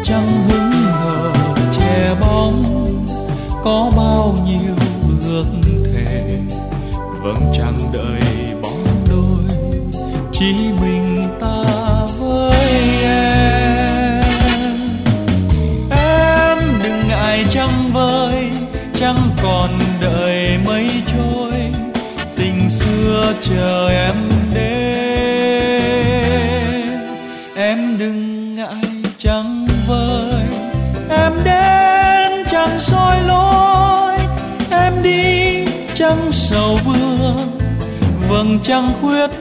trăng hững hờ che bóng, có bao nhiêu ước thề vầng trăng đợi bóng đôi, chỉ mình ta với em. Em đừng ngại trăng vơi, trăng còn đợi mây trôi, tình xưa chờ em đến. Em đừng ngại trăng vơi, em đến trăng soi lối, em đi trăng sầu vương, vầng trăng khuyết